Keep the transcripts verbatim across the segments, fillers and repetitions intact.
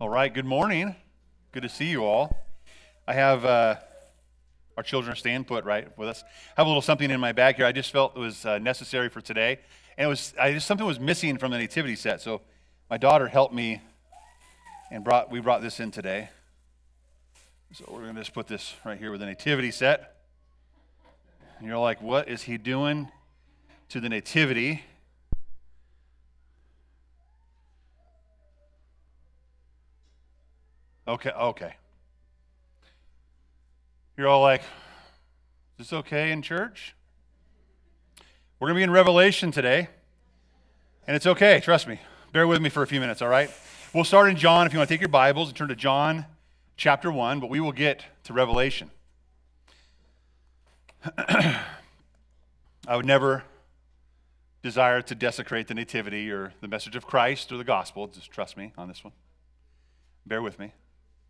All right, good morning. Good to see you all. I have, uh, our children are staying put, right, with us. I have a little something in my bag here. I just felt it was uh, necessary for today. And it was, I just, something was missing from the nativity set. So my daughter helped me and brought, we brought this in today. So we're going to just put this right here with the nativity set. And you're like, what is he doing to the nativity? Okay, okay. You're all like, is this okay in church? We're going to be in Revelation today, and it's okay, trust me. Bear with me for a few minutes, all right? We'll start in John. If you want to take your Bibles and turn to John chapter one, but we will get to Revelation. I would never desire to desecrate the nativity or the message of Christ or the gospel. Just trust me on this one. Bear with me.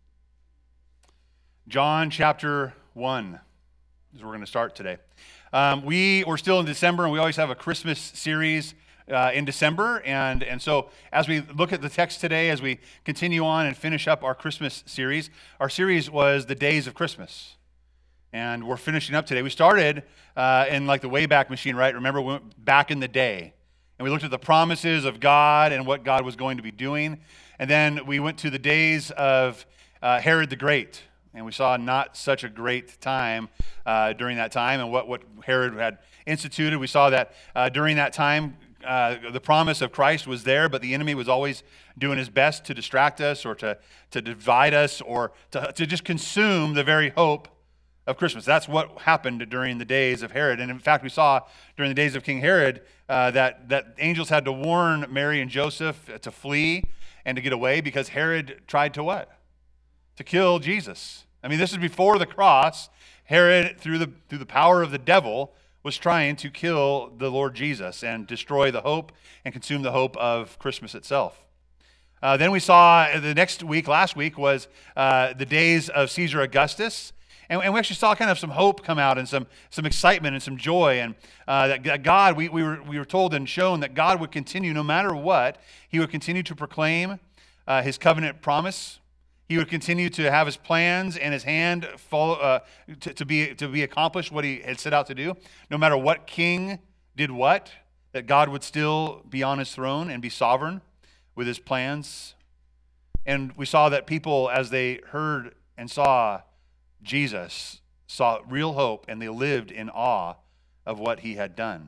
John chapter one is where we're going to start today. Um, we, we're still in December, and we always have a Christmas series uh, in December. And, and so as we look at the text today, as we continue on and finish up our Christmas series, our series was the days of Christmas. And we're finishing up today. We started uh, in like the Wayback Machine, right? Remember, we went back in the day. And we looked at the promises of God and what God was going to be doing. And then we went to the days of uh, Herod the Great. And we saw not such a great time uh, during that time and what, what Herod had instituted. We saw that uh, during that time, uh, the promise of Christ was there, but the enemy was always doing his best to distract us or to, to divide us or to, to just consume the very hope of Christmas. That's what happened during the days of Herod. And in fact, we saw during the days of King Herod uh, that, that angels had to warn Mary and Joseph to flee and to get away because Herod tried to what? To kill Jesus. I mean, this is before the cross. Herod, through the through the power of the devil, was trying to kill the Lord Jesus and destroy the hope and consume the hope of Christmas itself. Uh, then we saw the next week, last week, was uh, the days of Caesar Augustus. And, and we actually saw kind of some hope come out and some some excitement and some joy. And uh, that, that God, we, we, were, we were told and shown that God would continue, no matter what, he would continue to proclaim uh, his covenant promise. He would continue to have his plans and his hand follow, uh, to, to be to be accomplished what he had set out to do. No matter what king did what, that God would still be on his throne and be sovereign with his plans. And we saw that people, as they heard and saw Jesus, saw real hope, and they lived in awe of what he had done.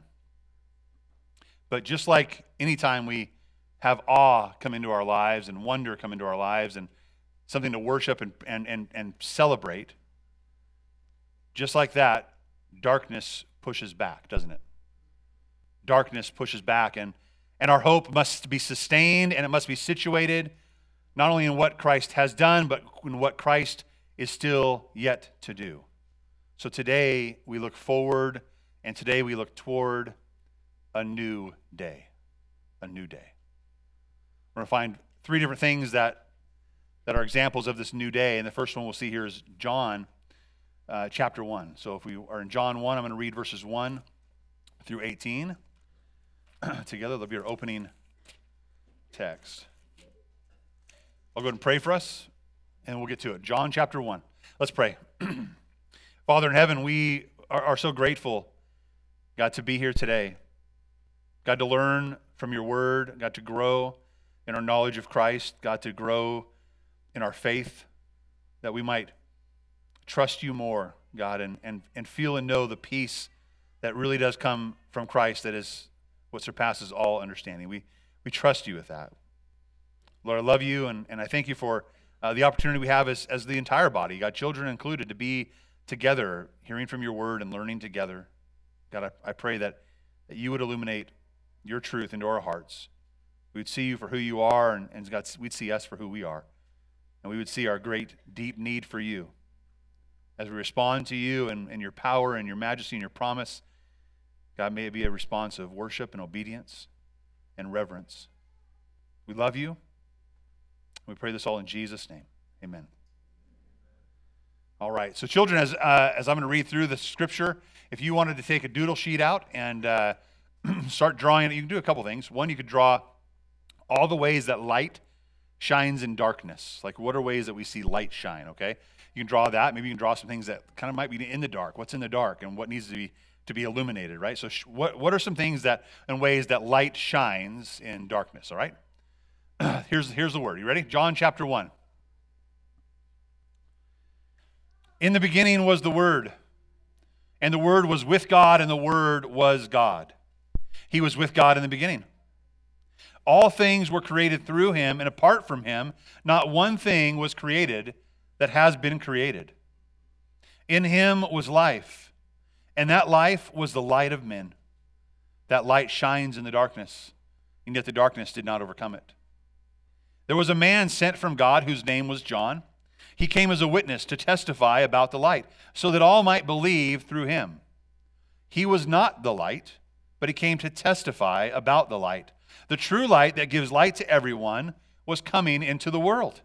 But just like anytime we have awe come into our lives and wonder come into our lives and something to worship and, and, and, and celebrate, just like that, darkness pushes back, doesn't it? Darkness pushes back, and, and our hope must be sustained, and it must be situated not only in what Christ has done, but in what Christ is still yet to do. So today we look forward, and today we look toward a new day. A new day. We're going to find three different things that that are examples of this new day. And the first one we'll see here is John uh, chapter one. So if we are in John one, I'm going to read verses one through eighteen together. That'll be our opening text. I'll go ahead and pray for us, and we'll get to it. John chapter one. Let's pray. Father in heaven, we are, are so grateful, God, to be here today. God, to learn from your word. God, to grow in our knowledge of Christ. God, to grow in our faith, that we might trust you more, God, and, and, and feel and know the peace that really does come from Christ, that is what surpasses all understanding. We we trust you with that. Lord, I love you, and, and I thank you for uh, the opportunity we have as, as the entire body, God, children included, to be together, hearing from your word and learning together. God, I, I pray that, that you would illuminate your truth into our hearts. We would see you for who you are, and, and God, we'd see us for who we are. And we would see our great, deep need for you. As we respond to you and, and your power and your majesty and your promise, God, may it be a response of worship and obedience and reverence. We love you. We pray this all in Jesus' name. Amen. All right. So children, as, uh, as I'm going to read through the scripture, if you wanted to take a doodle sheet out and uh, start drawing it, you can do a couple things. One, you could draw all the ways that light shines in darkness. Like, what are ways that we see light shine, okay? You can draw that. Maybe you can draw some things that kind of might be in the dark. What's in the dark and what needs to be to be illuminated, right? So sh- what, what are some things that and ways that light shines in darkness, all right? here's, here's the word. You ready? John chapter one. In the beginning was the Word, and the Word was with God, and the Word was God. He was with God in the beginning. All things were created through him, and apart from him, not one thing was created that has been created. In him was life, and that life was the light of men. That light shines in the darkness, and yet the darkness did not overcome it. There was a man sent from God whose name was John. He came as a witness to testify about the light, so that all might believe through him. He was not the light, but he came to testify about the light. The true light that gives light to everyone was coming into the world.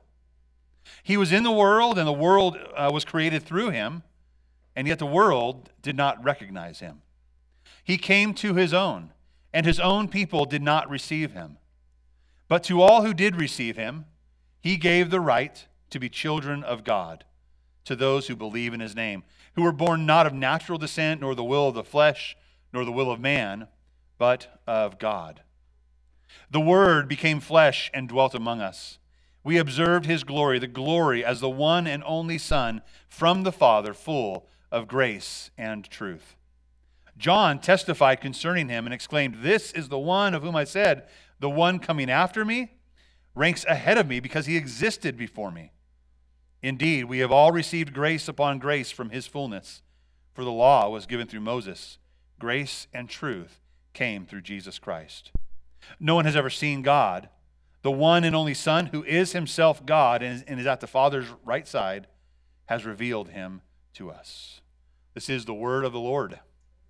He was in the world, and the world uh, was created through him, and yet the world did not recognize him. He came to his own, and his own people did not receive him. But to all who did receive him, he gave the right to be children of God, to those who believe in his name, who were born not of natural descent, nor the will of the flesh, nor the will of man, but of God. The Word became flesh and dwelt among us. We observed his glory, the glory as the one and only Son from the Father, full of grace and truth. John testified concerning him and exclaimed, "This is the one of whom I said, the one coming after me ranks ahead of me because he existed before me. Indeed, we have all received grace upon grace from his fullness. For the law was given through Moses. Grace and truth came through Jesus Christ. No one has ever seen God. The one and only Son, who is himself God and is at the Father's right side, has revealed him to us." This is the word of the Lord.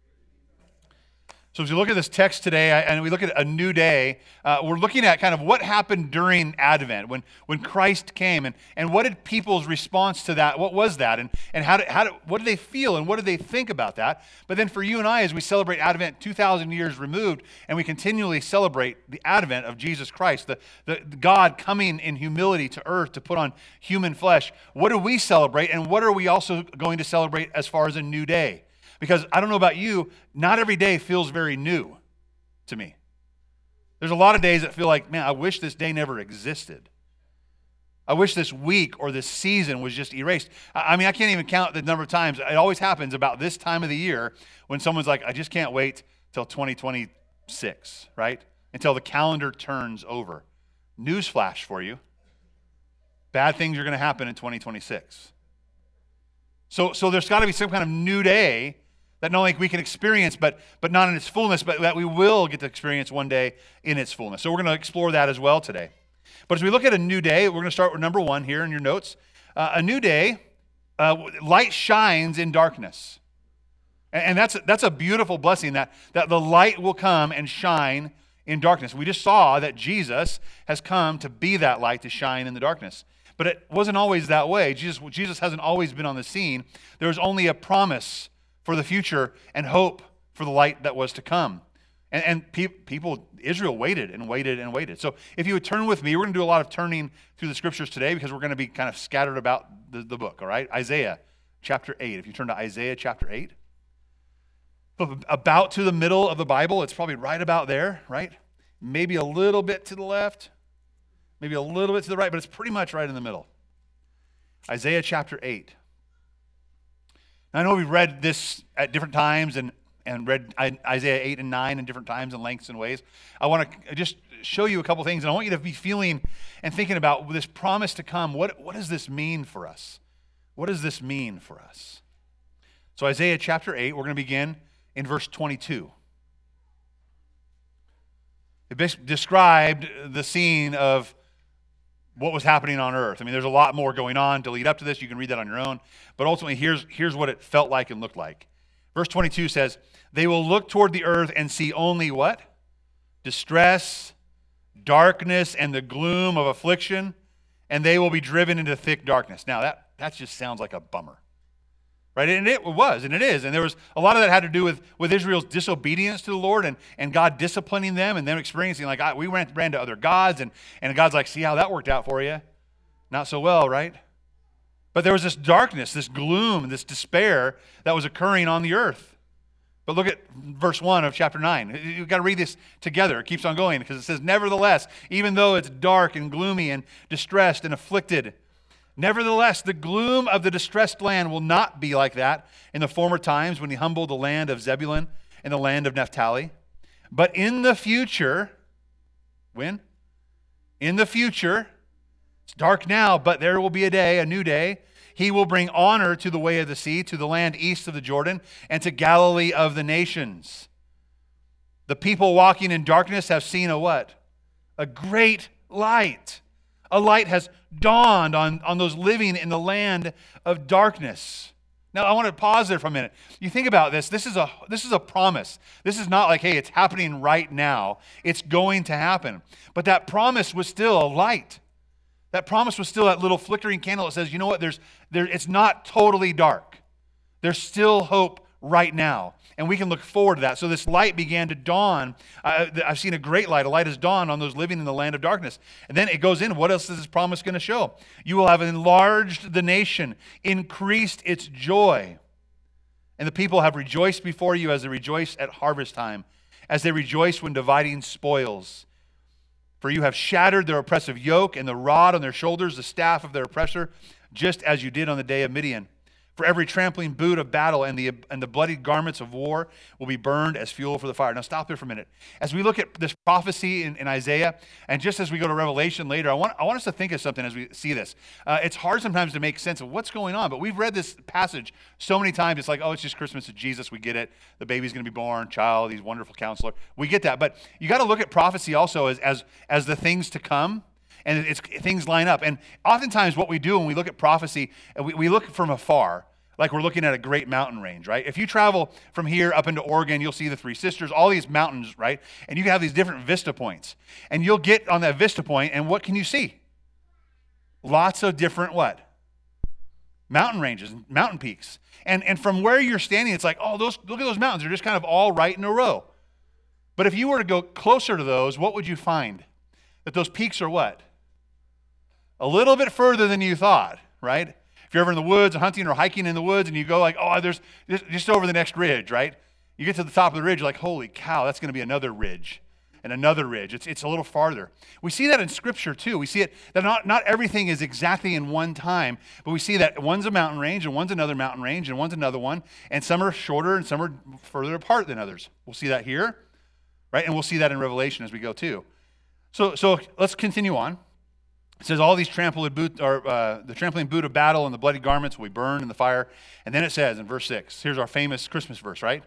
So as we look at this text today, and we look at a new day, uh, we're looking at kind of what happened during Advent, when, when Christ came, and, and what did people's response to that, what was that, and, and how did, how did, what did they feel, and what did they think about that? But then for you and I, as we celebrate Advent two thousand years removed, and we continually celebrate the Advent of Jesus Christ, the, the, the God coming in humility to earth to put on human flesh, what do we celebrate, and what are we also going to celebrate as far as a new day? Because I don't know about you, not every day feels very new to me. There's a lot of days that feel like, man, I wish this day never existed. I wish this week or this season was just erased. I mean, I can't even count the number of times. It always happens about this time of the year when someone's like, I just can't wait till twenty twenty-six, right? Until the calendar turns over. Newsflash for you. Bad things are going to happen in twenty twenty-six. So, so there's got to be some kind of new day that not only we can experience, but, but not in its fullness, but that we will get to experience one day in its fullness. So we're going to explore that as well today. But as we look at a new day, we're going to start with number one here in your notes. Uh, a new day, uh, light shines in darkness. And, and that's, that's a beautiful blessing, that, that the light will come and shine in darkness. We just saw that Jesus has come to be that light to shine in the darkness. But it wasn't always that way. Jesus, Jesus hasn't always been on the scene. There was only a promise for the future and hope for the light that was to come. And, and pe- people, Israel waited and waited and waited. So if you would turn with me, we're going to do a lot of turning through the scriptures today because we're going to be kind of scattered about the, the book, all right? Isaiah chapter eight. If you turn to Isaiah chapter eight, about to the middle of the Bible, it's probably right about there, right? Maybe a little bit to the left, maybe a little bit to the right, but it's pretty much right in the middle. Isaiah chapter eight. Now, I know we've read this at different times and, and read Isaiah eight and nine in different times and lengths and ways. I want to just show you a couple things, and I want you to be feeling and thinking about this promise to come. What, what does this mean for us? What does this mean for us? So Isaiah chapter eight, we're going to begin in verse twenty-two. It described the scene of what was happening on earth. I mean, there's a lot more going on to lead up to this. You can read that on your own. But ultimately, here's, here's what it felt like and looked like. Verse twenty-two says, "They will look toward the earth and see only what? Distress, darkness, and the gloom of affliction, and they will be driven into thick darkness." Now, that, that just sounds like a bummer, right? And it was, and it is. And there was a lot of that had to do with, with Israel's disobedience to the Lord and, and God disciplining them and them experiencing like, I, we ran, ran to other gods, and, and God's like, see how that worked out for you? Not so well, right? But there was this darkness, this gloom, this despair that was occurring on the earth. But look at verse one of chapter nine. You've got to read this together. It keeps on going because it says, nevertheless, even though it's dark and gloomy and distressed and afflicted, nevertheless, the gloom of the distressed land will not be like that in the former times when he humbled the land of Zebulun and the land of Naphtali. But in the future, when? In the future, it's dark now, but there will be a day, a new day. He will bring honor to the way of the sea, to the land east of the Jordan, and to Galilee of the nations. The people walking in darkness have seen a what? A great light. A light has dawned on, on those living in the land of darkness. Now, I want to pause there for a minute. You think about this. This is a, this is a promise. This is not like, hey, it's happening right now. It's going to happen. But that promise was still a light. That promise was still that little flickering candle that says, you know what, there's, there, it's not totally dark. There's still hope right now. And we can look forward to that. So this light began to dawn. Uh, I've seen a great light. A light has dawned on those living in the land of darkness. And then it goes in. What else is this promise going to show? You will have enlarged the nation, increased its joy. And the people have rejoiced before you as they rejoice at harvest time, as they rejoice when dividing spoils. For you have shattered their oppressive yoke and the rod on their shoulders, the staff of their oppressor, just as you did on the day of Midian. For every trampling boot of battle and the and the bloodied garments of war will be burned as fuel for the fire. Now stop there for a minute. As we look at this prophecy in, in Isaiah, and just as we go to Revelation later, I want, I want us to think of something as we see this. Uh, it's hard sometimes to make sense of what's going on, but we've read this passage so many times, it's like, oh, it's just Christmas, it's Jesus, we get it. The baby's going to be born, child, he's a wonderful counselor. We get that, but you got to look at prophecy also as, as, as the things to come. And it's things line up. And oftentimes what we do when we look at prophecy, we, we look from afar, like we're looking at a great mountain range, right? If you travel from here up into Oregon, you'll see the Three Sisters, all these mountains, right? And you have these different vista points. And you'll get on that vista point, and what can you see? Lots of different what? Mountain ranges, mountain peaks. And, and from where you're standing, it's like, oh, those look at those mountains. They're just kind of all right in a row. But if you were to go closer to those, what would you find? That those peaks are what? A little bit further than you thought, right? If you're ever in the woods, hunting or hiking in the woods, and you go like, oh, there's just over the next ridge, right? You get to the top of the ridge, you're like, holy cow, that's going to be another ridge and another ridge. It's, it's a little farther. We see that in Scripture too. We see it that not, not everything is exactly in one time, but we see that one's a mountain range and one's another mountain range and one's another one, and some are shorter and some are further apart than others. We'll see that here, right? And we'll see that in Revelation as we go too. So, so let's continue on. It says all these trampled boot, or uh, the trampling boot of battle and the bloody garments will be burned in the fire. And then it says in verse six, here's our famous Christmas verse, right?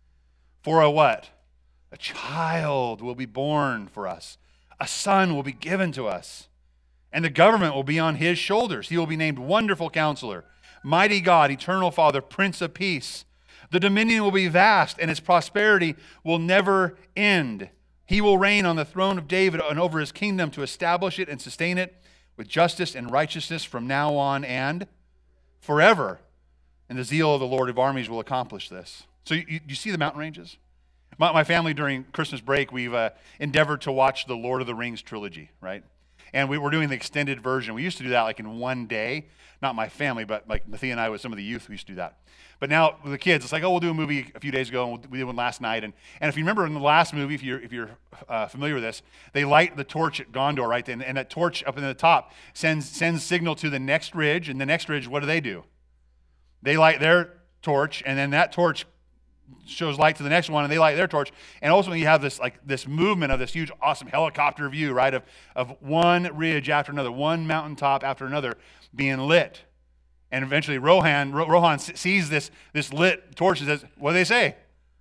For a what? A child will be born for us. A son will be given to us. And the government will be on his shoulders. He will be named Wonderful Counselor, Mighty God, Eternal Father, Prince of Peace. The dominion will be vast, and its prosperity will never end. He will reign on the throne of David and over his kingdom to establish it and sustain it with justice and righteousness from now on and forever. And the zeal of the Lord of armies will accomplish this. So you, you see the mountain ranges? My, my family during Christmas break, we've uh, endeavored to watch the Lord of the Rings trilogy, right? And we were doing the extended version. We used to do that like in one day. Not my family, but like Mathia and I with some of the youth, we used to do that. But now with the kids, it's like, oh, we'll do a movie a few days ago, and we did one last night. And, and if you remember in the last movie, if you're, if you're uh, familiar with this, they light the torch at Gondor, right? And, and that torch up in the top sends, sends signal to the next ridge. And the next ridge, what do they do? They light their torch, and then that torch shows light to the next one, and they light their torch. And ultimately you have this like this movement of this huge, awesome helicopter view, right, of, of one ridge after another, one mountaintop after another being lit. And eventually Rohan, Rohan sees this, this lit torch and says, what do they say?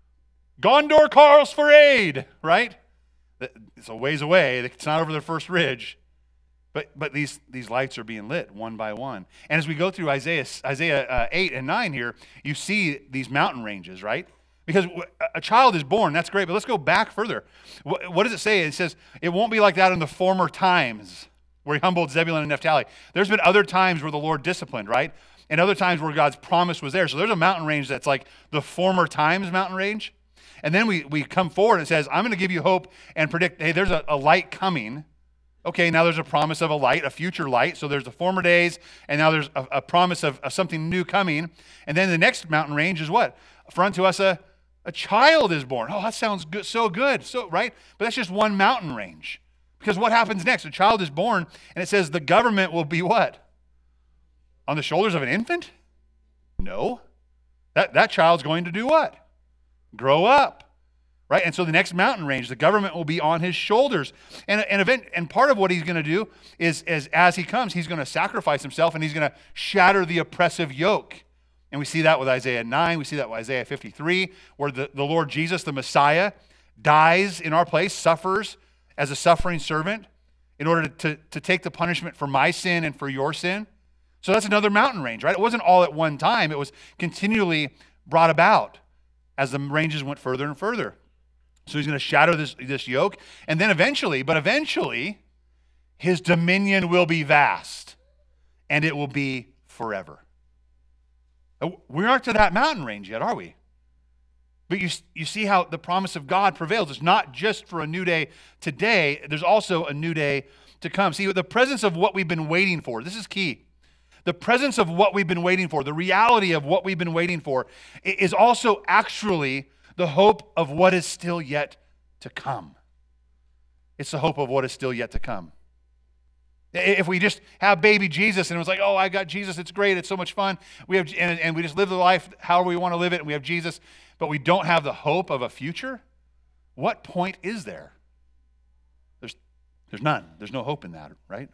Gondor calls for aid, right? It's a ways away. It's not over the first ridge. But but these, these lights are being lit one by one. And as we go through Isaiah, Isaiah uh, eight and nine here, you see these mountain ranges, right? Because a child is born, that's great, but let's go back further. What, what does it say? It says, it won't be like that in the former times where he humbled Zebulun and Naphtali. There's been other times where the Lord disciplined, right? and other times where God's promise was there. So there's a mountain range that's like the former times mountain range. And then we, we come forward and it says, I'm going to give you hope and predict, hey, there's a, a light coming. Okay, now there's a promise of a light, a future light. So there's the former days, and now there's a, a promise of, of something new coming. And then the next mountain range is what? For unto us a, a child is born. Oh, that sounds good, so good, so right? But that's just one mountain range. Because what happens next? A child is born, and it says the government will be what? On the shoulders of an infant? No. That, that child's going to do what? Grow up. Right? And so the next mountain range, the government will be on his shoulders. And, and, event, and part of what he's going to do is, is as he comes, he's going to sacrifice himself and he's going to shatter the oppressive yoke. And we see that with Isaiah nine. We see that with Isaiah fifty-three, where the, the Lord Jesus, the Messiah, dies in our place, suffers as a suffering servant in order to, to, to take the punishment for my sin and for your sin. So that's another mountain range, right? It wasn't all at one time. It was continually brought about as the ranges went further and further. So he's going to shatter this, this yoke. And then eventually, but eventually, his dominion will be vast. And it will be forever. We aren't to that mountain range yet, are we? But you, you see how the promise of God prevails. It's not just for a new day today. There's also a new day to come. See, the presence of what we've been waiting for, this is key. The presence of what we've been waiting for, the reality of what we've been waiting for, is also actually the hope of what is still yet to come. It's the hope of what is still yet to come. If we just have baby Jesus and it was like, oh, I got Jesus, it's great, it's so much fun. We have, and, and we just live the life however we want to live it, and we have Jesus, but we don't have the hope of a future, what point is there? There's, there's none. There's no hope in that, right?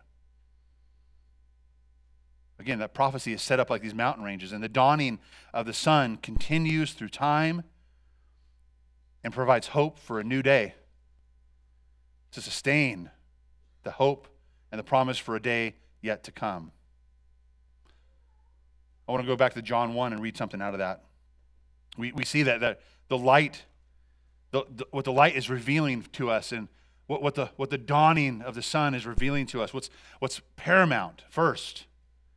Again, that prophecy is set up like these mountain ranges, and the dawning of the sun continues through time and provides hope for a new day to sustain the hope and the promise for a day yet to come. I want to go back to John one and read something out of that. We we see that, that the light, the, the, what the light is revealing to us, and what, what, the, what the dawning of the sun is revealing to us, what's, what's paramount first,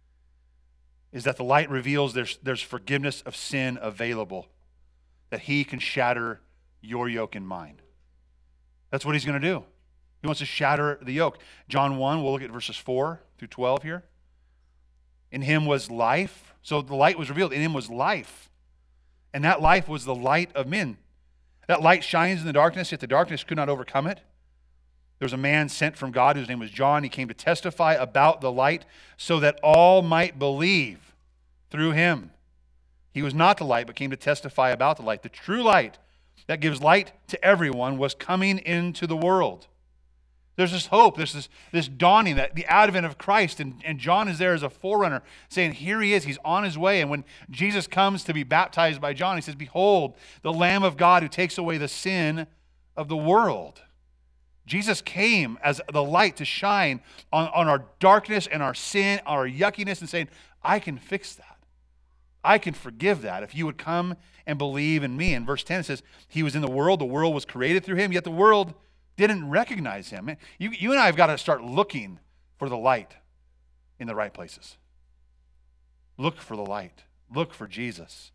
is that the light reveals there's, there's forgiveness of sin available, that he can shatter your yoke and mine. That's what he's going to do. He wants to shatter the yoke. John one, we'll look at verses four through twelve here. In him was life. So the light was revealed. In him was life. And that life was the light of men. That light shines in the darkness, yet the darkness could not overcome it. There was a man sent from God whose name was John. He came to testify about the light so that all might believe through him. He was not the light, but came to testify about the light. The true light that gives light to everyone was coming into the world. There's this hope, there's this, this dawning, that the advent of Christ, and, and John is there as a forerunner saying, here he is, he's on his way. And when Jesus comes to be baptized by John, he says, behold, the Lamb of God who takes away the sin of the world. Jesus came as the light to shine on, on our darkness and our sin, our yuckiness, and saying, I can fix that. I can forgive that if you would come and believe in me. In verse ten it says, he was in the world, the world was created through him, yet the world didn't recognize him. You, you and I have got to start looking for the light in the right places. Look for the light. Look for Jesus.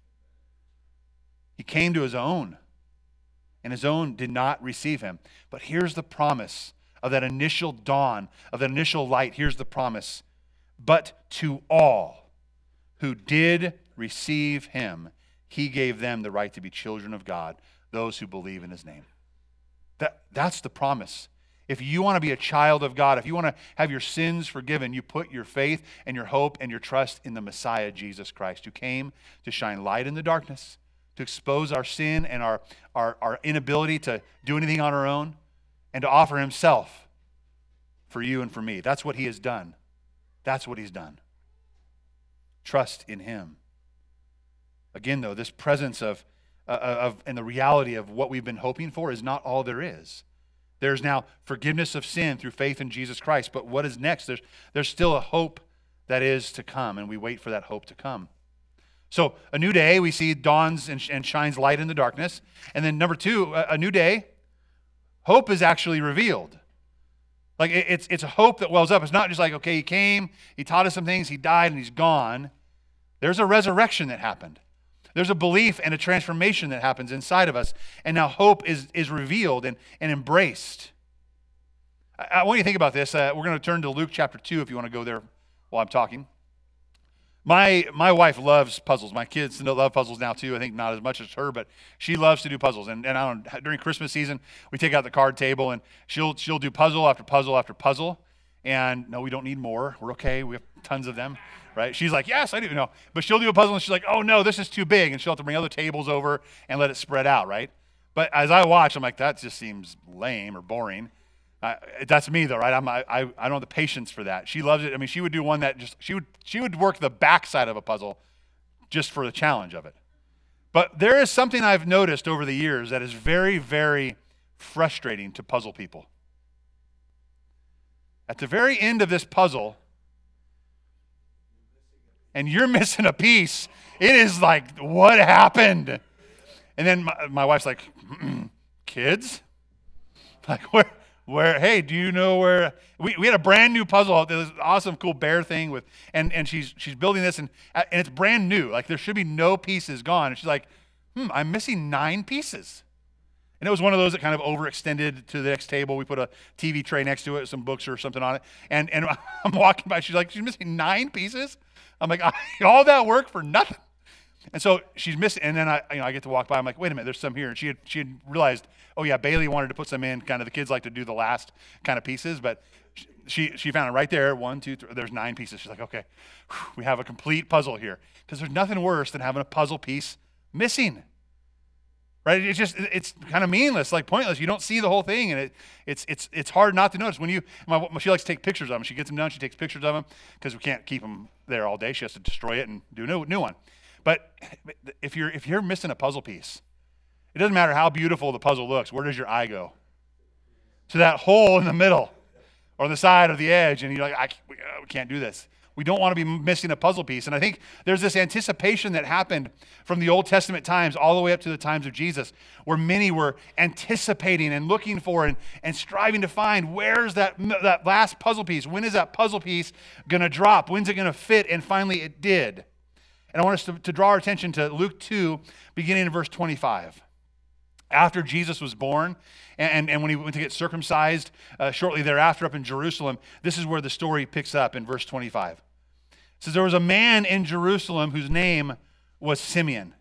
He came to his own, and his own did not receive him. But here's the promise of that initial dawn, of that initial light. Here's the promise. But to all who did receive him, he gave them the right to be children of God, those who believe in his name. That, that's the promise. If you want to be a child of God, if you want to have your sins forgiven, you put your faith and your hope and your trust in the Messiah, Jesus Christ, who came to shine light in the darkness, to expose our sin and our, our, our inability to do anything on our own, and to offer himself for you and for me. That's what he has done. That's what he's done. Trust in him. Again, though, this presence of, uh, of and the reality of what we've been hoping for is not all there is. There's now forgiveness of sin through faith in Jesus Christ. But what is next? There's, there's still a hope that is to come, and we wait for that hope to come. So a new day, we see dawns and, and shines light in the darkness. And then number two, a, a new day, hope is actually revealed. Like it, it's, it's a hope that wells up. It's not just like, okay, he came, he taught us some things, he died, and he's gone. There's a resurrection that happened. There's a belief and a transformation that happens inside of us. And now hope is, is revealed and, and embraced. I, I want you to think about this. Uh, we're going to turn to Luke chapter two if you want to go there while I'm talking. My my wife loves puzzles. My kids love puzzles now too. I think not as much as her, but she loves to do puzzles. And and I don't know, during Christmas season, we take out the card table and she'll she'll do puzzle after puzzle after puzzle. And no, we don't need more. We're okay. We have tons of them, right? She's like, yes, I do. No, but she'll do a puzzle and she's like, oh no, this is too big, and she'll have to bring other tables over and let it spread out, right? But as I watch, I'm like, that just seems lame or boring. Uh, that's me though, right? I'm, I, I I don't have the patience for that. She loves it. I mean, she would do one that just, she would she would work the backside of a puzzle just for the challenge of it. But there is something I've noticed over the years that is very, very frustrating to puzzle people. At the very end of this puzzle, and you're missing a piece, it is like, what happened? And then my, my wife's like, kids? Like, where? Where, hey, do you know where, we, we had a brand new puzzle, this awesome, cool bear thing with, and, and she's she's building this, and, and it's brand new. Like, there should be no pieces gone. And she's like, hmm, I'm missing nine pieces. And it was one of those that kind of overextended to the next table. We put a T V tray next to it, some books or something on it. And, and I'm walking by, she's like, she's missing nine pieces? I'm like, all that work for nothing. And so she's missing, and then I, you know, I get to walk by. I'm like, wait a minute, there's some here. And she had, she had realized, oh yeah, Bailey wanted to put some in. Kind of the kids like to do the last kind of pieces, but she she found it right there. One, two, three. There's nine pieces. She's like, okay, whew, we have a complete puzzle here. Because there's nothing worse than having a puzzle piece missing, right? It's just it's kind of meaningless, like pointless. You don't see the whole thing, and it it's it's it's hard not to notice when you. My, she likes to take pictures of them. She gets them done. She takes pictures of them because we can't keep them there all day. She has to destroy it and do a new new one. But if you're if you're missing a puzzle piece, it doesn't matter how beautiful the puzzle looks. Where does your eye go? To that hole in the middle or the side or the edge, and you're like, I, we, uh, we can't do this. We don't want to be missing a puzzle piece. And I think there's this anticipation that happened from the Old Testament times all the way up to the times of Jesus, where many were anticipating and looking for and, and striving to find, where's that, that last puzzle piece? When is that puzzle piece going to drop? When's it going to fit? And finally it did. And I want us to, to draw our attention to Luke two, beginning in verse twenty-five. After Jesus was born, and, and when he went to get circumcised uh, shortly thereafter up in Jerusalem, this is where the story picks up in verse twenty-five. It says, there was a man in Jerusalem whose name was Simeon.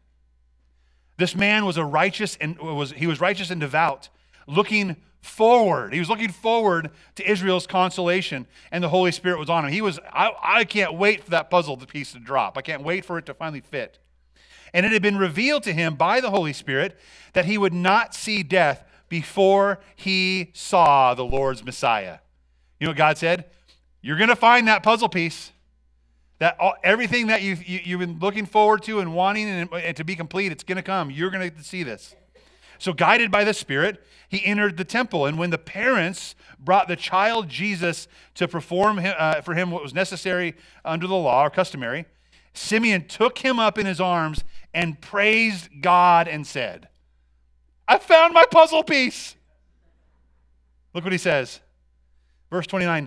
This man was a righteous and was he was righteous and devout, looking forward. He was looking forward to Israel's consolation, and the Holy Spirit was on him. He was, I, I can't wait for that puzzle piece to drop. I can't wait for it to finally fit. And it had been revealed to him by the Holy Spirit that he would not see death before he saw the Lord's Messiah. You know what God said? You're going to find that puzzle piece. That all, everything that you've, you, you've been looking forward to and wanting and, and to be complete, it's going to come. You're going to see this. So guided by the Spirit, he entered the temple. And when the parents brought the child Jesus to perform him, uh, for him what was necessary under the law or customary, Simeon took him up in his arms and praised God and said, I found my puzzle piece. Look what he says. Verse twenty-nine,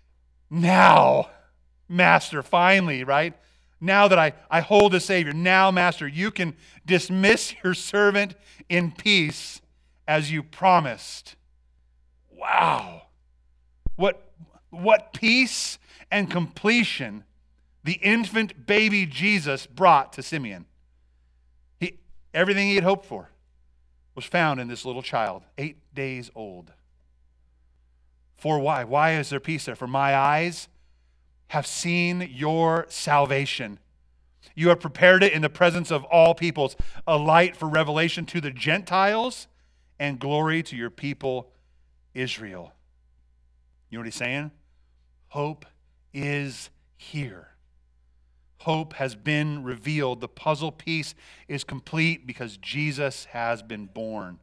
now, Master, finally, right? Now that I, I hold a Savior, now, Master, you can dismiss your servant in peace as you promised. Wow. What, what peace and completion the infant baby Jesus brought to Simeon. He, everything he had hoped for was found in this little child, eight days old. For why? Why is there peace there? For my eyes have seen your salvation. You have prepared it in the presence of all peoples, a light for revelation to the Gentiles and glory to your people, Israel. You know what he's saying? Hope is here. Hope has been revealed. The puzzle piece is complete because Jesus has been born.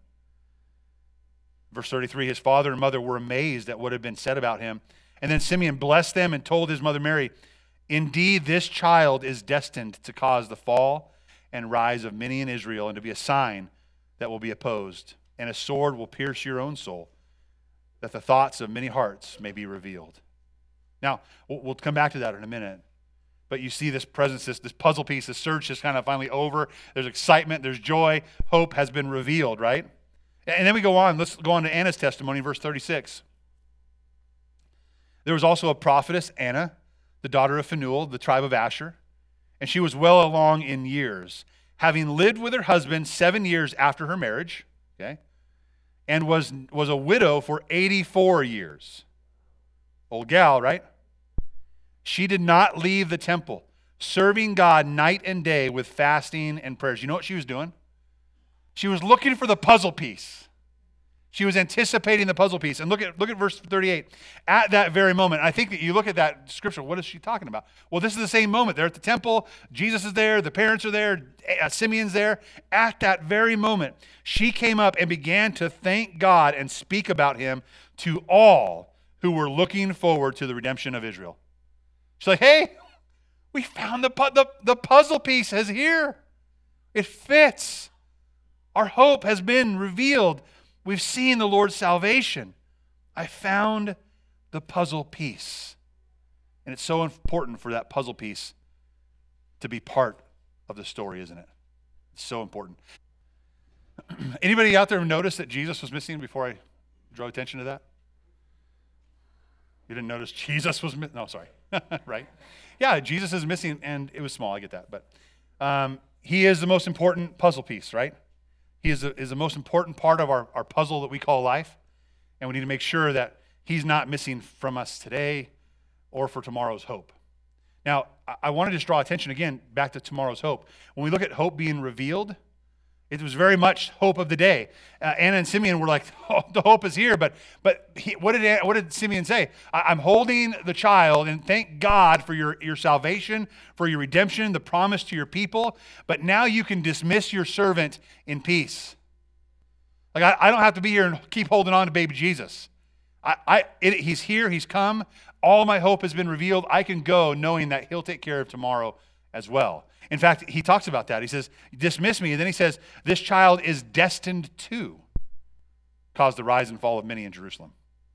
Verse thirty-three, his father and mother were amazed at what had been said about him. And then Simeon blessed them and told his mother Mary, indeed, this child is destined to cause the fall and rise of many in Israel and to be a sign that will be opposed. And a sword will pierce your own soul, that the thoughts of many hearts may be revealed. Now, we'll come back to that in a minute. But you see this presence, this, this puzzle piece, this search is kind of finally over. There's excitement, there's joy, hope has been revealed, right? And then we go on. Let's go on to Anna's testimony, verse thirty-six. There was also a prophetess, Anna, the daughter of Phanuel, the tribe of Asher, and she was well along in years, having lived with her husband seven years after her marriage, okay, and was, was a widow for eighty-four years. Old gal, right? She did not leave the temple, serving God night and day with fasting and prayers. You know what she was doing? She was looking for the puzzle piece. She was anticipating the puzzle piece. And look at look at verse thirty-eight. At that very moment, I think that you look at that scripture, what is she talking about? Well, this is the same moment. They're at the temple. Jesus is there. The parents are there. Uh, Simeon's there. At that very moment, she came up and began to thank God and speak about him to all who were looking forward to the redemption of Israel. She's like, hey, we found the, the, the puzzle piece is here. It fits. Our hope has been revealed. We've seen the Lord's salvation. I found the puzzle piece. And it's so important for that puzzle piece to be part of the story, isn't it? It's so important. Anybody out there notice that Jesus was missing before I draw attention to that? You didn't notice Jesus was missing? No, sorry. Right? Yeah, Jesus is missing, and it was small. I get that. But um, he is the most important puzzle piece, right? He is, a, is the most important part of our, our puzzle that we call life, and we need to make sure that he's not missing from us today or for tomorrow's hope. Now, I, I want to just draw attention again back to tomorrow's hope. When we look at hope being revealed, it was very much hope of the day. Uh, Anna and Simeon were like, oh, the hope is here. But but he, what did what did Simeon say? I, I'm holding the child, and thank God for your, your salvation, for your redemption, the promise to your people. But now you can dismiss your servant in peace. Like I, I don't have to be here and keep holding on to baby Jesus. I, I it, he's here. He's come. All my hope has been revealed. I can go knowing that he'll take care of tomorrow as well. In fact, he talks about that. He says, dismiss me. And then he says, this child is destined to cause the rise and fall of many in Jerusalem.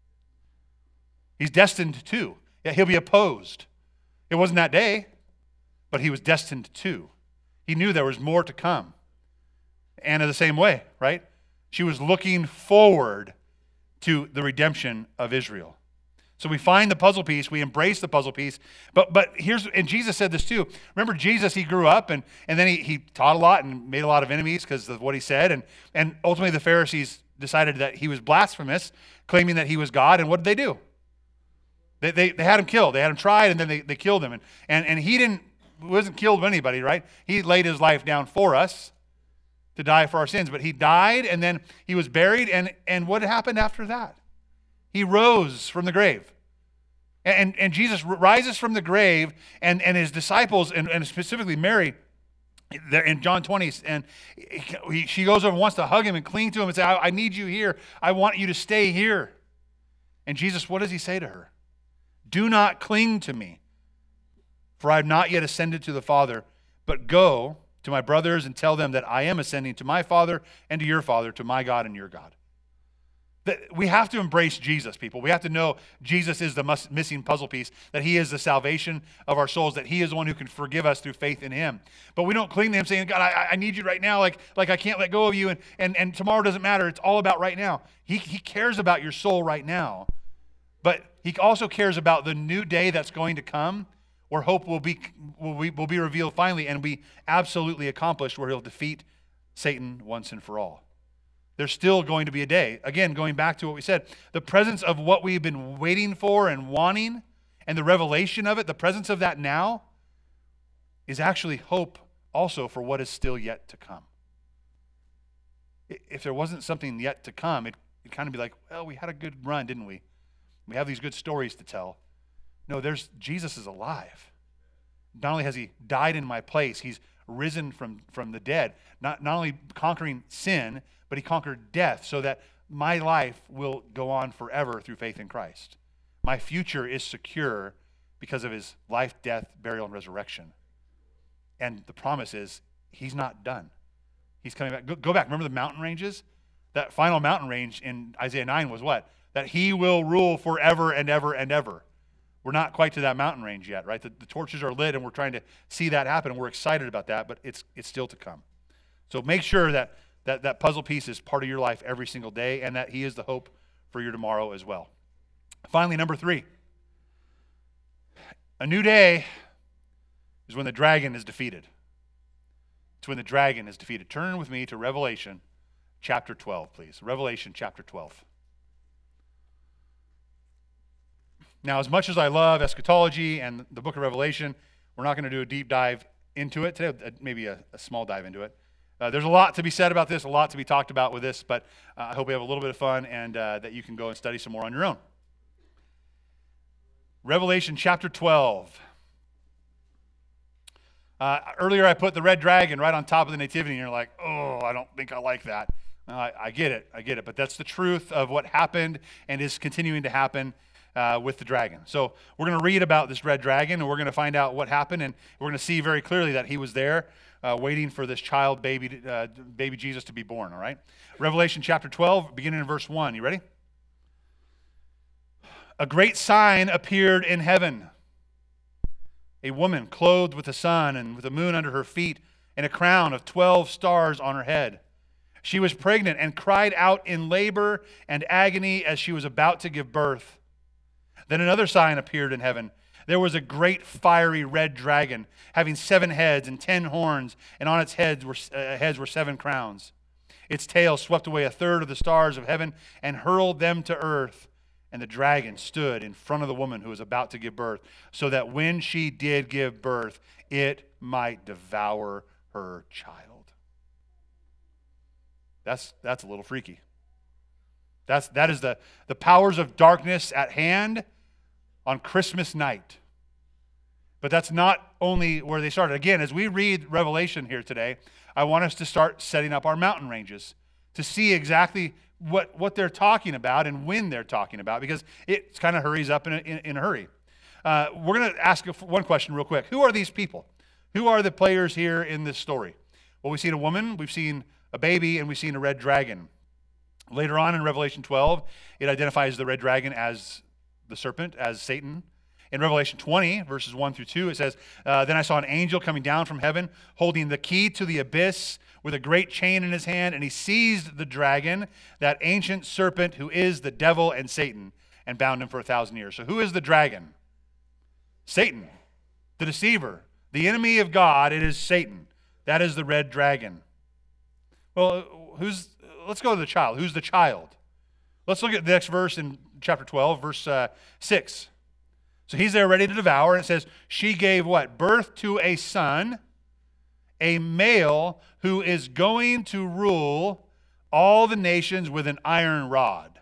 He's destined to. Yeah, he'll be opposed. It wasn't that day, but he was destined to. He knew there was more to come. Anna the same way, right? She was looking forward to the redemption of Israel. So we find the puzzle piece, we embrace the puzzle piece, but but here's, and Jesus said this too. Remember Jesus, he grew up and, and then he, he taught a lot and made a lot of enemies because of what he said, and, and ultimately the Pharisees decided that he was blasphemous, claiming that he was God, and what did they do? They they, they had him killed, they had him tried, and then they, they killed him, and, and, and he didn't, wasn't killed by anybody, right? He laid his life down for us to die for our sins, but he died, and then he was buried, and, and what happened after that? He rose from the grave. And, and Jesus rises from the grave, and, and his disciples, and, and specifically Mary, there in John twenty, and he, she goes over and wants to hug him and cling to him and say, I, I need you here. I want you to stay here. And Jesus, what does he say to her? Do not cling to me, for I have not yet ascended to the Father, but go to my brothers and tell them that I am ascending to my Father and to your Father, to my God and your God. That we have to embrace Jesus, people. We have to know Jesus is the mus- missing puzzle piece, that he is the salvation of our souls, that he is the one who can forgive us through faith in him. But we don't cling to him saying, God, I, I need you right now, like, like I can't let go of you, and, and, and tomorrow doesn't matter. It's all about right now. He, he cares about your soul right now, but he also cares about the new day that's going to come, where hope will be, will be, will be revealed finally and be absolutely accomplished, where he'll defeat Satan once and for all. There's still going to be a day. Again, going back to what we said, the presence of what we've been waiting for and wanting, and the revelation of it, the presence of that now, is actually hope also for what is still yet to come. If there wasn't something yet to come, it, it'd kind of be like, well, we had a good run, didn't we? We have these good stories to tell. No, there's Jesus is alive. Not only has he died in my place, he's risen from, from the dead. Not, not only conquering sin, but he conquered death so that my life will go on forever through faith in Christ. My future is secure because of his life, death, burial, and resurrection. And the promise is he's not done. He's coming back. Go, go back. Remember the mountain ranges? That final mountain range in Isaiah nine was what? That he will rule forever and ever and ever. We're not quite to that mountain range yet, right? The, the torches are lit and we're trying to see that happen and we're excited about that, but it's it's still to come. So make sure that that, that puzzle piece is part of your life every single day and that he is the hope for your tomorrow as well. Finally, number three. A new day is when the dragon is defeated. It's when the dragon is defeated. Turn with me to Revelation chapter twelve, please. Revelation chapter twelve. Now, as much as I love eschatology and the book of Revelation, we're not going to do a deep dive into it today, maybe a, a small dive into it. Uh, there's a lot to be said about this, a lot to be talked about with this, but uh, I hope we have a little bit of fun and uh, that you can go and study some more on your own. Revelation chapter twelve. Uh, earlier I put the red dragon right on top of the nativity, and you're like, oh, I don't think I like that. Uh, I, I get it, I get it, but that's the truth of what happened and is continuing to happen Uh, with the dragon. So we're going to read about this red dragon, and we're going to find out what happened, and we're going to see very clearly that he was there uh, waiting for this child, baby, uh, baby Jesus to be born, all right? Revelation chapter twelve, beginning in verse one. You ready? A great sign appeared in heaven. A woman clothed with the sun and with the moon under her feet and a crown of twelve stars on her head. She was pregnant and cried out in labor and agony as she was about to give birth. Then another sign appeared in heaven. There was a great fiery red dragon, having seven heads and ten horns, and on its heads were, uh, heads were seven crowns. Its tail swept away a third of the stars of heaven and hurled them to earth. And the dragon stood in front of the woman who was about to give birth, so that when she did give birth, it might devour her child. That's, that's a little freaky. That's, that is the, the powers of darkness at hand on Christmas night. But that's not only where they started. Again, as we read Revelation here today, I want us to start setting up our mountain ranges to see exactly what, what they're talking about and when they're talking about, because it kind of hurries up in a, in, in a hurry. Uh, we're going to ask one question real quick. Who are these people? Who are the players here in this story? Well, we've seen a woman, we've seen a baby, and we've seen a red dragon. Later on in Revelation twelve, it identifies the red dragon as the serpent, as Satan. In Revelation twenty, verses one through two, it says, uh, Then I saw an angel coming down from heaven, holding the key to the abyss with a great chain in his hand, and he seized the dragon, that ancient serpent who is the devil and Satan, and bound him for a thousand years. So who is the dragon? Satan, the deceiver, the enemy of God. It is Satan. That is the red dragon. Well, who's? Let's go to the child. Who's the child? Let's look at the next verse in chapter twelve, verse uh, six. So he's there ready to devour, and it says, she gave what? Birth to a son, a male who is going to rule all the nations with an iron rod.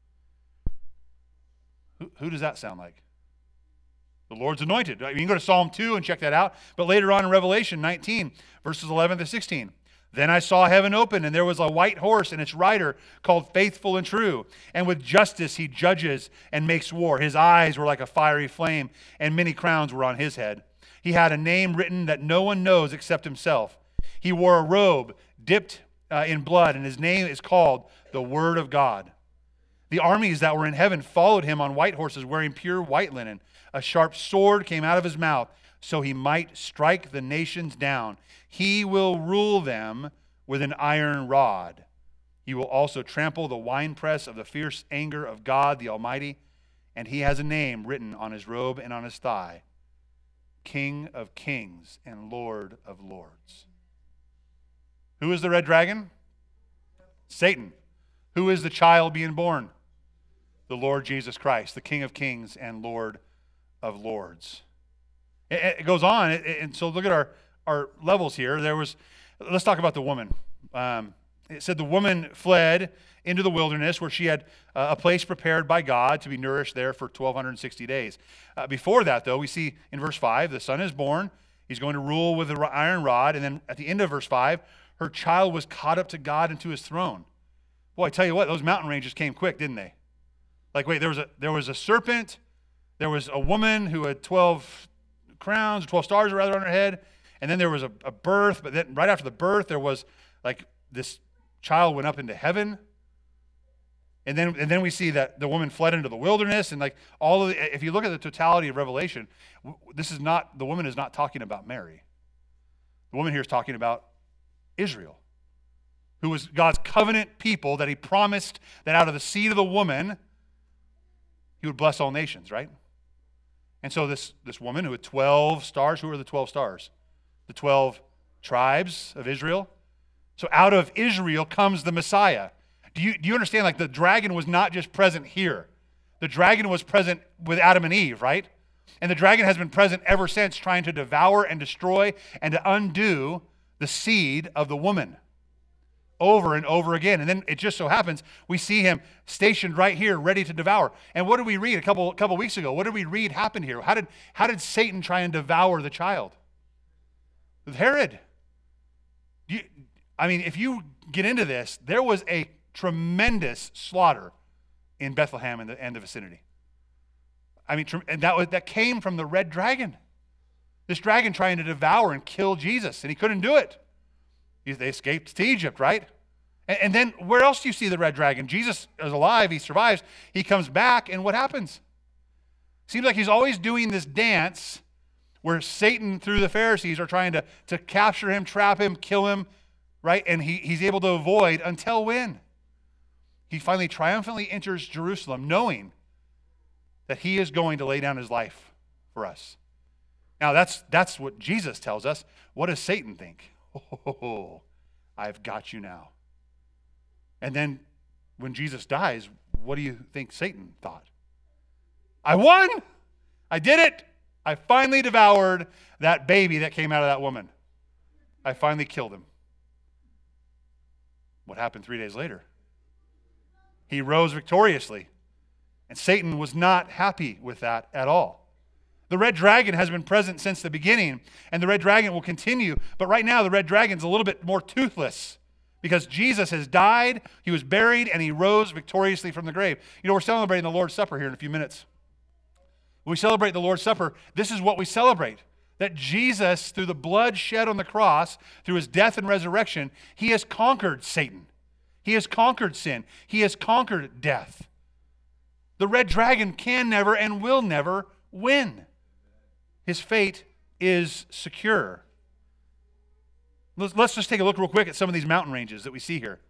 Who, who does that sound like? The Lord's anointed. You can go to Psalm two and check that out. But later on in Revelation nineteen, verses eleven to sixteen. Then I saw heaven open, and there was a white horse, and its rider called Faithful and True. And with justice he judges and makes war. His eyes were like a fiery flame, and many crowns were on his head. He had a name written that no one knows except himself. He wore a robe dipped uh, in blood, and his name is called the Word of God. The armies that were in heaven followed him on white horses, wearing pure white linen. A sharp sword came out of his mouth, so he might strike the nations down. He will rule them with an iron rod. He will also trample the winepress of the fierce anger of God the Almighty, and he has a name written on his robe and on his thigh, King of Kings and Lord of Lords. Who is the red dragon? Satan. Who is the child being born? The Lord Jesus Christ, the King of Kings and Lord of Lords. It, it goes on, and so look at our, our levels here. There was, let's talk about the woman. Um, it said the woman fled into the wilderness where she had uh, a place prepared by God to be nourished there for twelve sixty days. Uh, before that, though, we see in verse five, the son is born. He's going to rule with an iron rod. And then at the end of verse five, her child was caught up to God and to his throne. Boy, I tell you what, those mountain ranges came quick, didn't they? Like, wait, there was a there was a serpent. There was a woman who had twelve crowns, twelve stars rather on her head. And then there was a, a birth. But then right after the birth, there was like this child went up into heaven. And then, and then we see that the woman fled into the wilderness, and like all of the, if you look at the totality of Revelation, this is not, the woman is not talking about Mary. The woman here is talking about Israel, who was God's covenant people that he promised that out of the seed of the woman, he would bless all nations, right? And so this, this woman who had twelve stars, who are the twelve stars? The twelve tribes of Israel. So out of Israel comes the Messiah. Do you, do you understand, like the dragon was not just present here. The dragon was present with Adam and Eve, right? And the dragon has been present ever since, trying to devour and destroy and to undo the seed of the woman over and over again. And then it just so happens we see him stationed right here, ready to devour. And what did we read a couple couple weeks ago? What did we read happened here? How did how did Satan try and devour the child? With Herod. You, I mean, if you get into this, there was a tremendous slaughter in Bethlehem and the, and the vicinity. I mean, and that was, that came from the red dragon. This dragon trying to devour and kill Jesus, and he couldn't do it. He, they escaped to Egypt, right? And, and then where else do you see the red dragon? Jesus is alive, he survives, he comes back, and what happens? Seems like he's always doing this dance where Satan, through the Pharisees, are trying to, to capture him, trap him, kill him, right? And he, he's able to avoid until when? He finally triumphantly enters Jerusalem, knowing that he is going to lay down his life for us. Now, that's that's what Jesus tells us. What does Satan think? Oh, I've got you now. And then when Jesus dies, what do you think Satan thought? I won! I did it! I finally devoured that baby that came out of that woman. I finally killed him. What happened three days later? He rose victoriously. And Satan was not happy with that at all. The red dragon has been present since the beginning, and the red dragon will continue. But right now, the red dragon's a little bit more toothless because Jesus has died, he was buried, and he rose victoriously from the grave. You know, we're celebrating the Lord's Supper here in a few minutes. When we celebrate the Lord's Supper, this is what we celebrate. That Jesus, through the blood shed on the cross, through his death and resurrection, he has conquered Satan. He has conquered sin. He has conquered death. The red dragon can never and will never win. His fate is secure. Let's, let's just take a look real quick at some of these mountain ranges that we see here.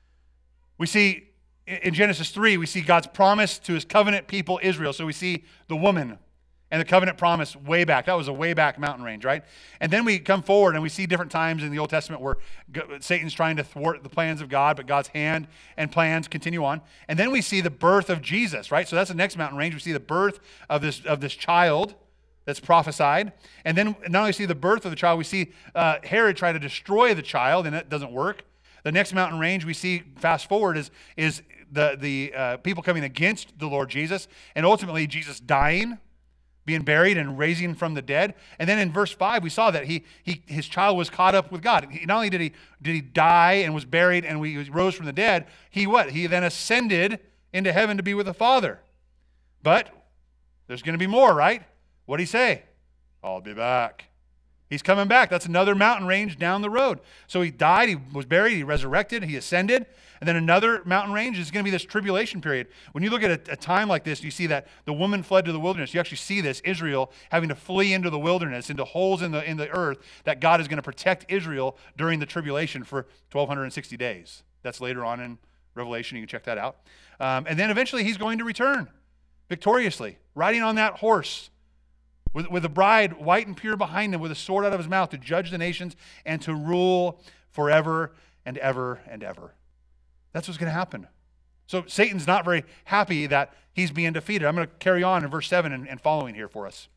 We see in Genesis three, we see God's promise to his covenant people Israel. So we see the woman and the covenant promise way back. That was a way back mountain range, right? And then we come forward and we see different times in the Old Testament where Satan's trying to thwart the plans of God, but God's hand and plans continue on. And then we see the birth of Jesus, right? So that's the next mountain range. We see the birth of this of this child that's prophesied. And then not only see the birth of the child, we see uh, Herod try to destroy the child, and it doesn't work. The next mountain range we see, fast forward, is, is the, the uh, people coming against the Lord Jesus, and ultimately Jesus dying, being buried and raising from the dead. And then in verse five, we saw that he, he his child was caught up with God. He, not only did he did he die and was buried and we rose from the dead, he what? He then ascended into heaven to be with the Father. But there's going to be more, right? What'd he say? I'll be back. He's coming back. That's another mountain range down the road. So he died, he was buried, he resurrected, he ascended. And then another mountain range is going to be this tribulation period. When you look at a, a time like this, you see that the woman fled to the wilderness. You actually see this, Israel having to flee into the wilderness, into holes in the, in the earth, that God is going to protect Israel during the tribulation for twelve sixty days. That's later on in Revelation. You can check that out. Um, and then eventually he's going to return victoriously, riding on that horse, with, with the bride white and pure behind him, with a sword out of his mouth to judge the nations and to rule forever and ever and ever. That's what's going to happen. So Satan's not very happy that he's being defeated. I'm going to carry on in verse seven and, and following here for us.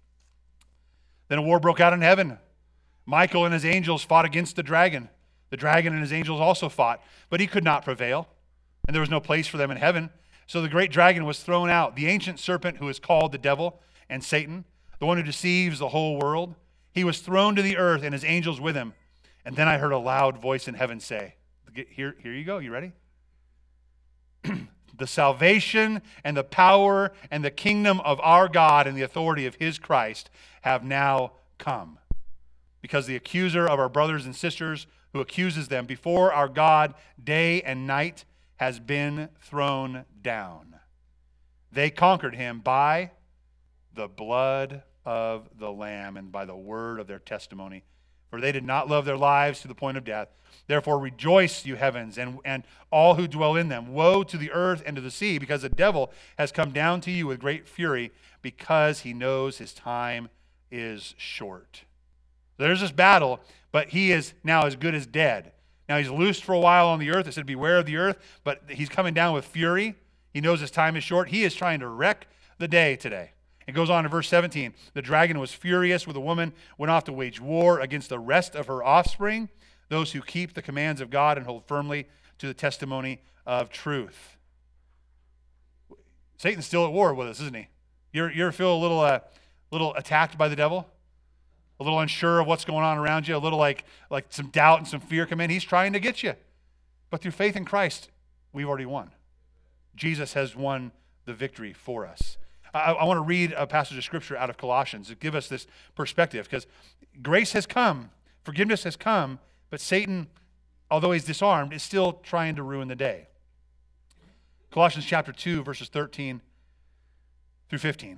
Then a war broke out in heaven. Michael and his angels fought against the dragon. The dragon and his angels also fought, but he could not prevail, and there was no place for them in heaven. So the great dragon was thrown out, the ancient serpent who is called the devil and Satan, the one who deceives the whole world. He was thrown to the earth and his angels with him. And then I heard a loud voice in heaven say, here, here you go, you ready? The salvation and the power and the kingdom of our God and the authority of his Christ have now come. Because the accuser of our brothers and sisters who accuses them before our God day and night has been thrown down. They conquered him by the blood of the Lamb and by the word of their testimony. For they did not love their lives to the point of death. Therefore rejoice, you heavens, and, and all who dwell in them. Woe to the earth and to the sea, because the devil has come down to you with great fury, because he knows his time is short. There's this battle, but he is now as good as dead. Now he's loosed for a while on the earth. It said beware of the earth, but he's coming down with fury. He knows his time is short. He is trying to wreck the day today. It goes on in verse seventeen. The dragon was furious with the woman, went off to wage war against the rest of her offspring, those who keep the commands of God and hold firmly to the testimony of truth. Satan's still at war with us, isn't he? You ever, you ever feel a little, uh, little attacked by the devil? A little unsure of what's going on around you? A little like, like some doubt and some fear come in? He's trying to get you. But through faith in Christ, we've already won. Jesus has won the victory for us. I, I want to read a passage of Scripture out of Colossians to give us this perspective, because grace has come, forgiveness has come, but Satan, although he's disarmed, is still trying to ruin the day. Colossians chapter two, verses thirteen through fifteen.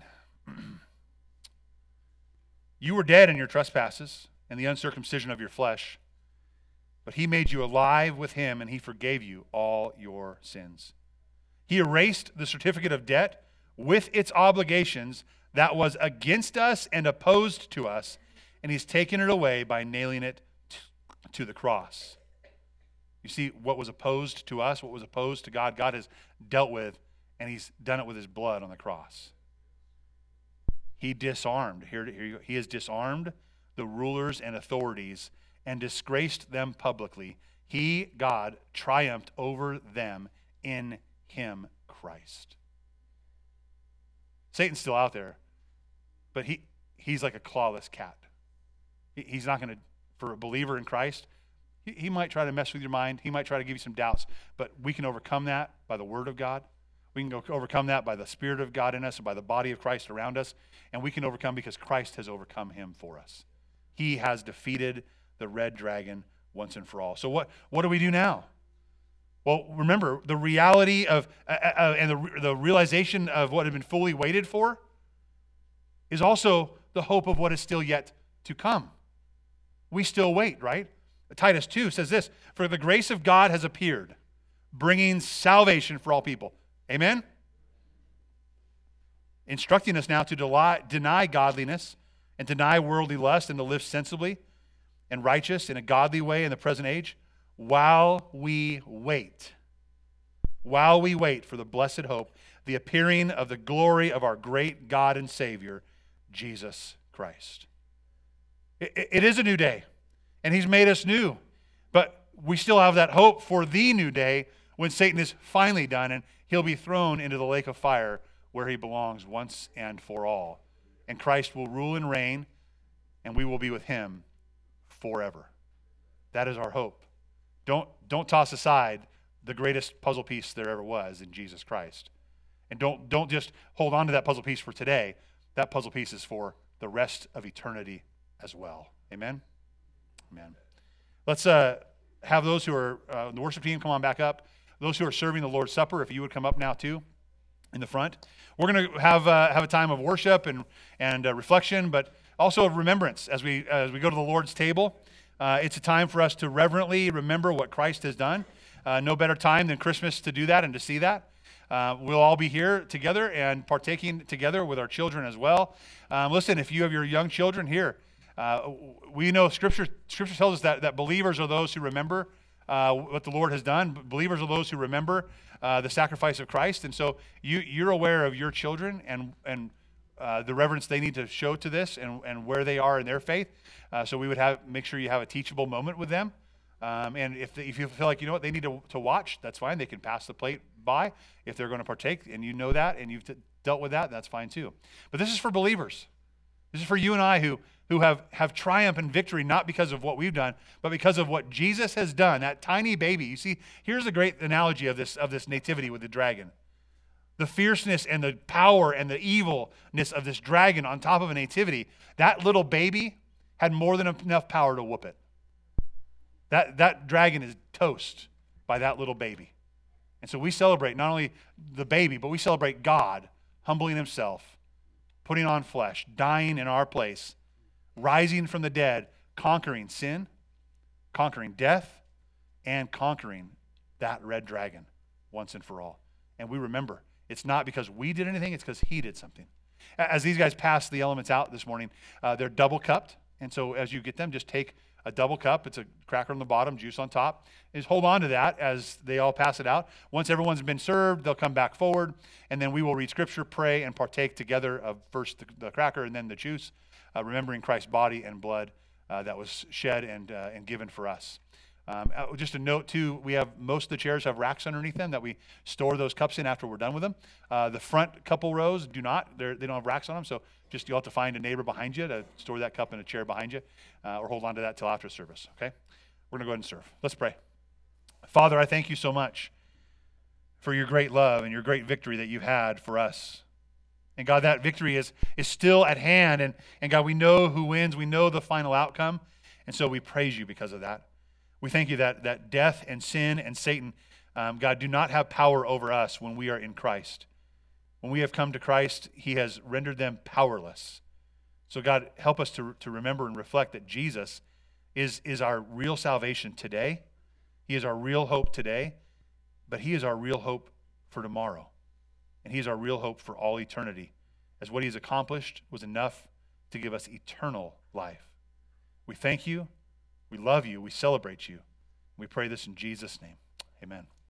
You were dead in your trespasses and the uncircumcision of your flesh, but he made you alive with him, and he forgave you all your sins. He erased the certificate of debt with its obligations that was against us and opposed to us, and he's taken it away by nailing it t- to the cross. You see, what was opposed to us, what was opposed to God, God has dealt with, and he's done it with his blood on the cross. He disarmed, here, here you go. He has disarmed the rulers and authorities and disgraced them publicly. He, God, triumphed over them in him, Christ. Satan's still out there, but he, he's like a clawless cat. He, he's not going to, for a believer in Christ, he, he might try to mess with your mind. He might try to give you some doubts, but we can overcome that by the word of God. We can go overcome that by the Spirit of God in us and by the body of Christ around us, and we can overcome because Christ has overcome him for us. He has defeated the red dragon once and for all. So what, what do we do now? Well, remember, the reality of uh, uh, and the, the realization of what had been fully waited for is also the hope of what is still yet to come. We still wait, right? Titus two says this, for the grace of God has appeared, bringing salvation for all people. Amen? Instructing us now to deny, deny godliness and deny worldly lust and to live sensibly and righteous in a godly way in the present age, while we wait, while we wait for the blessed hope, the appearing of the glory of our great God and Savior, Jesus Christ. It, it is a new day, and he's made us new, but we still have that hope for the new day when Satan is finally done, and he'll be thrown into the lake of fire where he belongs once and for all. And Christ will rule and reign, and we will be with him forever. That is our hope. Don't, don't toss aside the greatest puzzle piece there ever was in Jesus Christ. And don't, don't just hold on to that puzzle piece for today. That puzzle piece is for the rest of eternity as well. Amen? Amen. Let's uh, have those who are, uh, the worship team come on back up. Those who are serving the Lord's Supper, if you would come up now too, in the front. We're going to have uh, have a time of worship and, and uh, reflection, but also of remembrance as we, as we go to the Lord's table. Uh, it's a time for us to reverently remember what Christ has done. Uh, no better time than Christmas to do that and to see that. Uh, we'll all be here together and partaking together with our children as well. Um, listen, if you have your young children here, uh, we know Scripture Scripture tells us that, that believers are those who remember uh, what the Lord has done. Believers are those who remember uh, the sacrifice of Christ. And so you, you're aware of your children and and uh, the reverence they need to show to this and, and where they are in their faith. Uh, so we would have make sure you have a teachable moment with them. Um, and if, they, if you feel like, you know what, they need to, to watch, that's fine. They can pass the plate by if they're going to partake, and you know that, and you've t- dealt with that, that's fine too. But this is for believers. This is for you and I who, who have, have triumph and victory, not because of what we've done, but because of what Jesus has done, that tiny baby. You see, here's a great analogy of this, of this nativity with the dragon. The fierceness and the power and the evilness of this dragon on top of a nativity, that little baby had more than enough power to whoop it. That, that dragon is toast by that little baby. And so we celebrate not only the baby, but we celebrate God humbling himself, putting on flesh, dying in our place, rising from the dead, conquering sin, conquering death, and conquering that red dragon once and for all. And we remember, it's not because we did anything, it's because he did something. As these guys pass the elements out this morning, uh, they're double cupped. And so as you get them, just take a double cup. It's a cracker on the bottom, juice on top. And just hold on to that as they all pass it out. Once everyone's been served, they'll come back forward, and then we will read scripture, pray, and partake together of first the, the cracker and then the juice, uh, remembering Christ's body and blood uh, that was shed and, uh, and given for us. Um, uh, just a note too, we have, most of the chairs have racks underneath them that we store those cups in after we're done with them. Uh, the front couple rows do not, They're, they don't have racks on them, so just you'll have to find a neighbor behind you to store that cup in a chair behind you, uh, or hold on to that till after service, okay? We're gonna go ahead and serve. Let's pray. Father, I thank you so much for your great love and your great victory that you've had for us. And God, that victory is, is still at hand, and, and God, we know who wins, we know the final outcome, and so we praise you because of that. We thank you that, that death and sin and Satan, um, God, do not have power over us when we are in Christ. When we have come to Christ, he has rendered them powerless. So God, help us to, to remember and reflect that Jesus is, is our real salvation today. He is our real hope today, but he is our real hope for tomorrow. And he is our real hope for all eternity, as what he has accomplished was enough to give us eternal life. We thank you. We love you. We celebrate you. We pray this in Jesus' name. Amen.